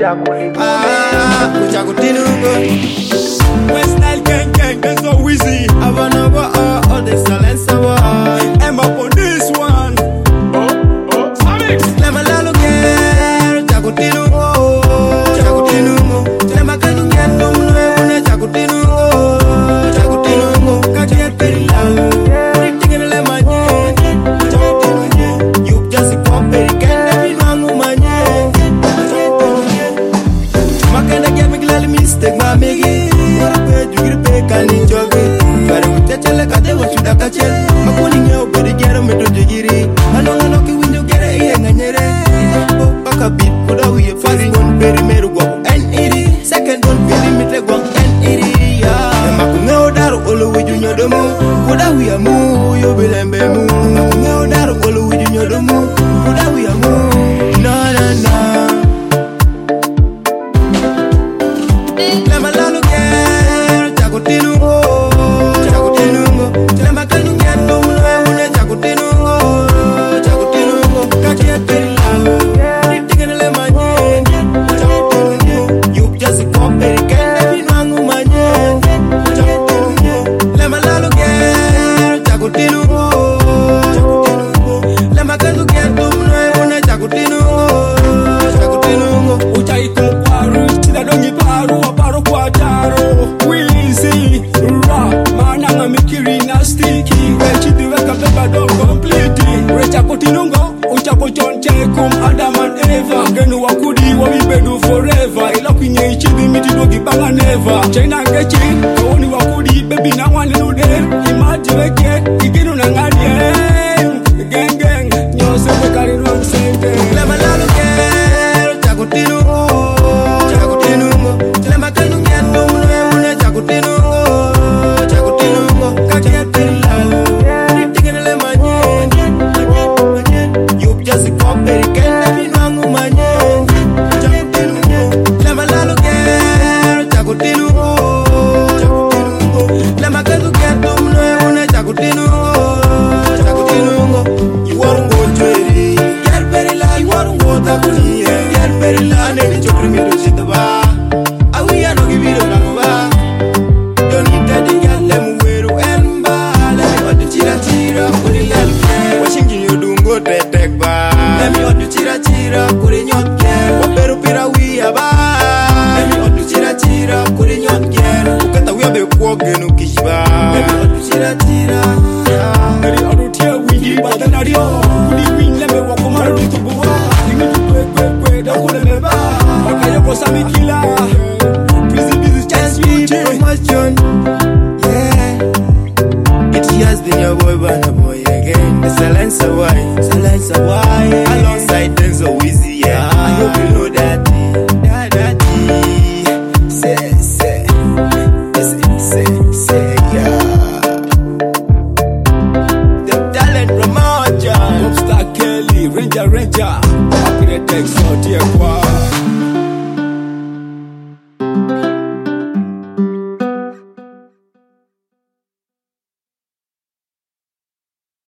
Kuchakutinungo. West Nile gang gang, that's so easy. Avanova, all the silence over. I'm up on this one. Samix. Lema lalo girl, chakutinungo. Chakutinungo. Lema kanu ngendo mwe una chakutinungo. Chakutinungo. Katia perila. Tingene lema nye. Chakutinungo. You just pop it, kende binwangu manye. Makanda get me glad mistake ma megi. Kani jogi Fare utachele kate wachuda kachel Makuni nyeo beri gero meto jogiri Anong ki winjo gere iye nganyere Ipo paka beat kuda huye First one beri meru guapu N80 Second one beri mitle guapu N80 Maku ngeo daru olo wiju nyodomu Kuda huye mu yo bilembe mu Maku ngeo daru olo wiju nyodomu Kuda huye mu Na na na Lema lalu Chakutinungo, chakutinungo. Chilema kanu ngendo mwe une chakutinungo, chakutinungo. Katia perila, tingene le manye. Chakutinungo, you just pop it, kende binwangu manye. Chakutinungo, lema lalo girl, chakutinungo, chakutinungo. Lema kanu ngendo mwe une chakutinungo, chakutinungo. Uchaiko paru, chida dongi paru, aparo kwa jaro. Chakutinungo, uchakuchonche kum Adam and Eva. Genu wakudi wa wibedu forever. Ila kwenye ichibi miti dogi banga never. China ngechi, kawoni wakudi baby na wani nude. Imaji weke, iginu na nganye. Gang gang, nyose wekari nwang sente. Lema lalo girl, chakutinungo, chakutinungo. Lema kanu ngendo mwe une chakutinungo, chakutinungo. Kakia perila. It has been your boy, Banner Boy again. The silence of why, alongside them so easy, yeah. I hope you know that. Say, yeah. The talent Ramaja, Popstar Kelly, Ranger, happy to take out here,